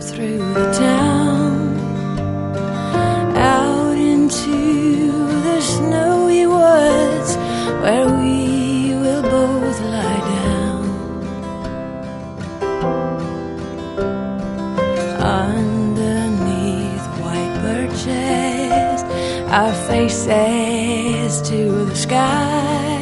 through the town, out into the snowy woods where we will both lie down. Underneath white birches, our faces to the sky.